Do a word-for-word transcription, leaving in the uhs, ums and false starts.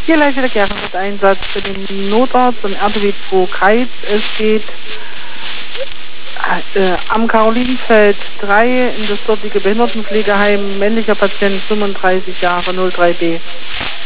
Hier Leiche der Kirche mit Einsatz für den Notarzt und R T W zwei Kreiz. Es geht äh, am Karolinenfeld drei in das dortige Behindertenpflegeheim, männlicher Patient, fünfunddreißig Jahre, null drei B.